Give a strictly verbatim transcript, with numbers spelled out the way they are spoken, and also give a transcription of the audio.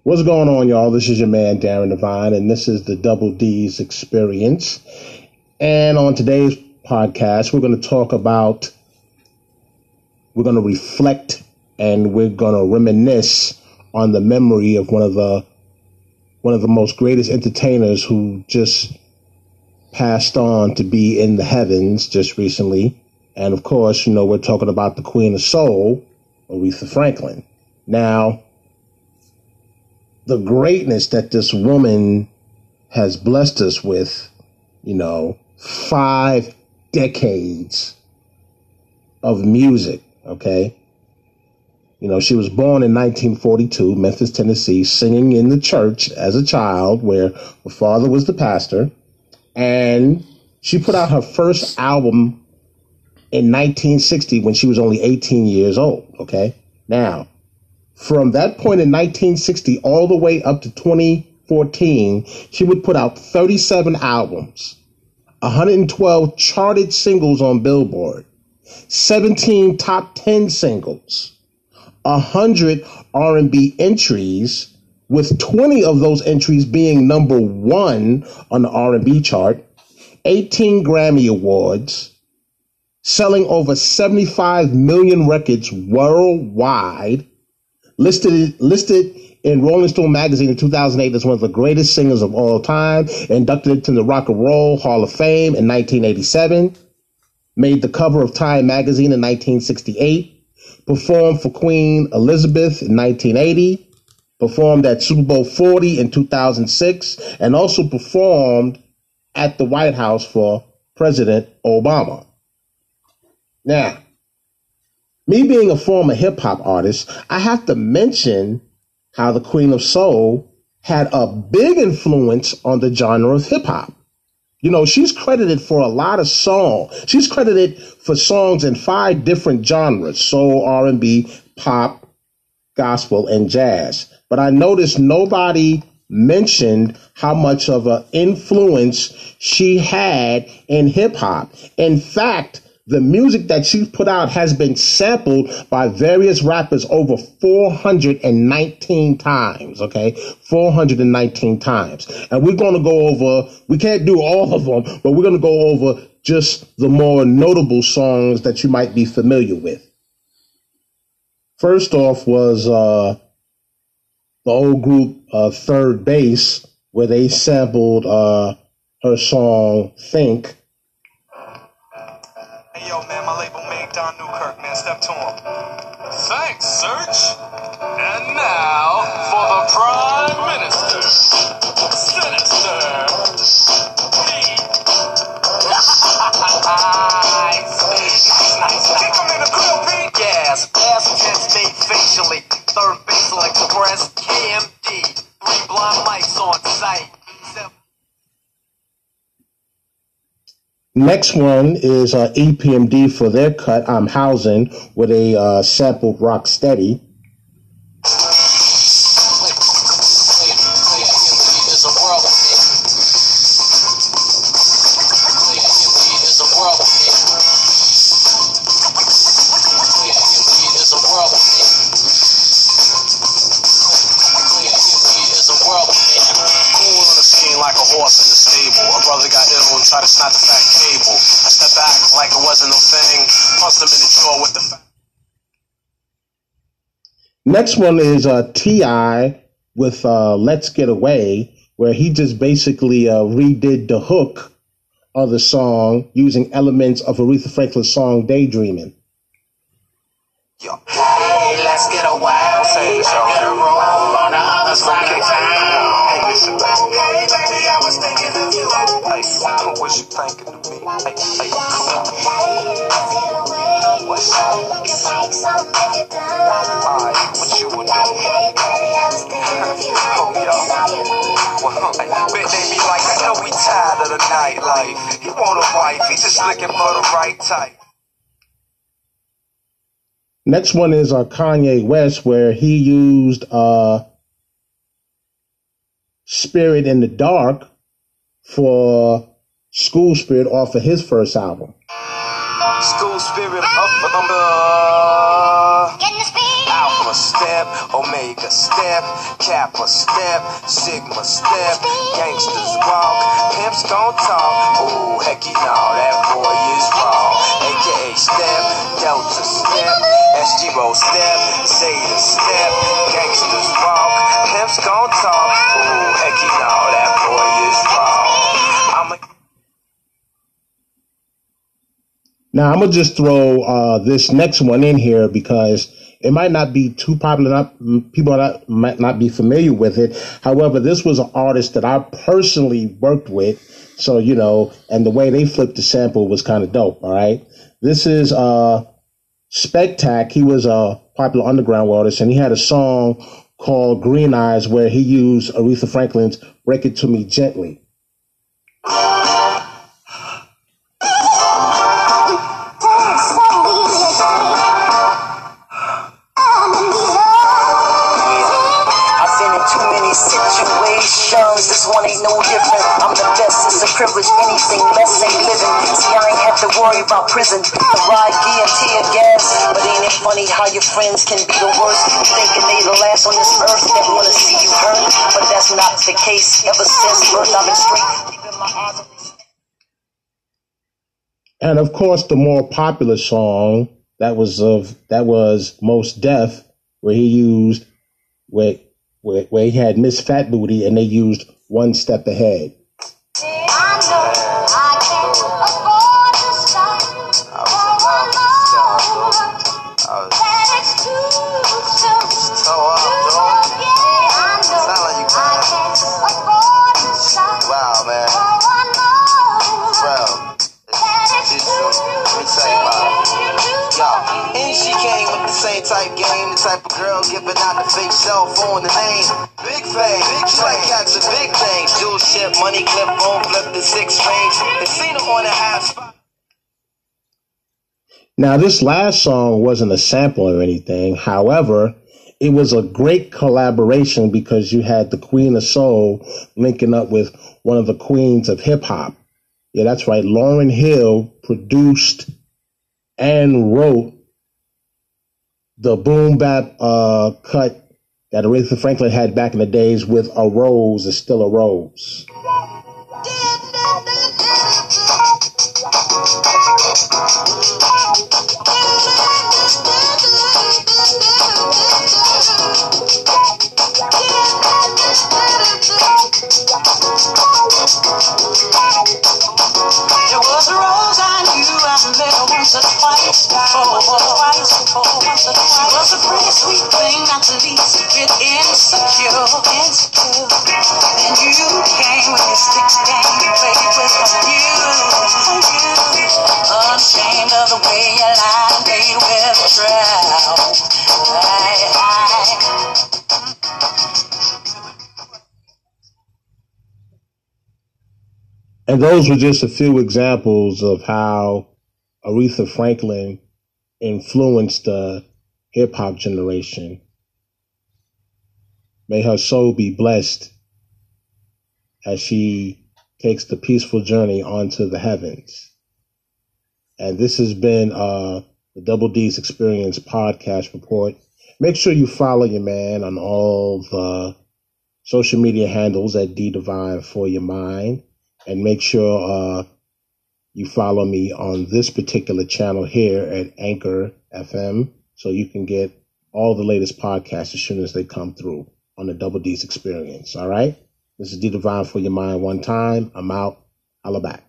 What's going on, y'all? This is your man, Darren Devine, and this is the Double D's Experience. And on today's podcast, we're going to talk about, we're going to reflect, and we're going to reminisce on the memory of one of the one of the most greatest entertainers who just passed on to be in the heavens just recently. And of course, you know, we're talking about the Queen of Soul, Aretha Franklin. Now, the greatness that this woman has blessed us with, you know, five decades of music, okay? You know, she was born in nineteen forty-two, Memphis, Tennessee, singing in the church as a child where her father was the pastor. And she put out her first album in nineteen sixty when she was only eighteen years old, okay? Now, from that point in nineteen sixty all the way up to twenty fourteen, she would put out thirty-seven albums, one hundred twelve charted singles on Billboard, seventeen top ten singles, one hundred R and B entries, with twenty of those entries being number one on the R and B chart, eighteen Grammy Awards, selling over seventy-five million records worldwide, listed listed in Rolling Stone magazine in two thousand eight as one of the greatest singers of all time, inducted into the Rock and Roll Hall of Fame in nineteen eighty-seven, made the cover of Time magazine in nineteen sixty-eight, performed for Queen Elizabeth in nineteen eighty, performed at Super Bowl forty in two thousand six, and also performed at the White House for President Obama. Now, me being a former hip-hop artist, I have to mention how the Queen of Soul had a big influence on the genre of hip-hop. You know, she's credited for a lot of songs. She's credited for songs in five different genres: soul, R and B, pop, gospel, and jazz. But I noticed nobody mentioned how much of an influence she had in hip-hop. In fact, the music that she put out has been sampled by various rappers over four hundred nineteen times, okay? four hundred nineteen times. And we're going to go over, we can't do all of them, but we're going to go over just the more notable songs that you might be familiar with. First off was uh, the old group uh, Third Base, where they sampled uh, her song, Think. Hey, yo, man, my label mate, Don Newkirk, man, step to him. Thanks, Serge. And now, for the Prime Minister, Sinister Pete. Nice. Kick him in the grill, Pete. Yes, past tense made facially. Third Basal Express, K M D. Three blind mics on site. Next one is uh, E P M D for their cut, I'm Housing, where they uh, sampled Rock Steady. Like a horse in the stable. A brother got ill and tried to snap the fat cable. I stepped back like it wasn't no thing. Punched him in the jaw with the fat. Next one is uh, T I with uh, Let's Get Away, where he just basically uh, redid the hook of the song using elements of Aretha Franklin's song Daydreaming. Yo. Hey, let's get away. Say this, y'all. Get a roll on the other side of town. Hey, listen, baby. Hey, baby, I was thinking of you. Hey, what was you thinking of me? Hey, hey, come on. What's up? Alright, what you were doing? Oh, yo. Well, hey, they be like, I know we tired of the nightlife. He want a wife, he just looking for the right type. Next one is uh, Kanye West, where he used uh, Spirit in the Dark for School Spirit off of his first album. School Spirit up for the out from a stand step, Omega step, Kappa step, Sigma step, gangsters walk, pimps gon' talk. Ooh, heck you know that boy is raw. A K A step, Delta step, S G Ro step, Zeta step, gangsters walk, pimps gon' talk. Ooh, heck you know that boy is raw. I'm a Now, I'm going to just throw uh, this next one in here because it might not be too popular. Not, people not, might not be familiar with it. However, this was an artist that I personally worked with. So, you know, and the way they flipped the sample was kind of dope. All right. This is uh, Spectac. He was a popular underground artist, and he had a song called Green Eyes where he used Aretha Franklin's Break It To Me Gently. This one ain't no different. I'm the best, it's a privilege. Anything less ain't living. See, I ain't have to worry about prison, the ride, key, and tear gas. But ain't it funny how your friends can be the worst? Thinking they the last on this earth that wanna see you hurt. But that's not the case. Ever since birth, I've been straight. Keeping my eyes on. And of course, the more popular song that was of that was Mos Def, where he used where where, where he had Miss Fat Booty, and they used One Step Ahead. Wow, man. Bro, let me tell you about it. Yo, and she came with the same type game, the type of girl giving out the fake cell phone, the name. Big fame, big she like cats and big things. Jewel ship, money clip, on flip the six range. They seen her on a half spot. Now, this last song wasn't a sample or anything. However, it was a great collaboration because you had the Queen of Soul linking up with one of the queens of hip hop. Yeah, that's right. Lauryn Hill produced and wrote the boom bap uh, cut that Aretha Franklin had back in the days with A Rose Is Still a Rose. There was a rose I knew I met her once or twice before, twice before, once or twice. She was a pretty sweet thing, not the least bit insecure, insecure. Then you came with your sticks game, you played with her you, you. Unashamed of the way you lied and played with a trowel. Aye, aye. And those were just a few examples of how Aretha Franklin influenced the hip hop generation. May her soul be blessed as she takes the peaceful journey onto the heavens. And this has been uh, the Double D's Experience podcast report. Make sure you follow your man on all the social media handles at D Divine for your mind. And make sure uh, you follow me on this particular channel here at Anchor F M so you can get all the latest podcasts as soon as they come through on the Double D's Experience. All right? This is D Divine for your mind one time. I'm out. Holla back.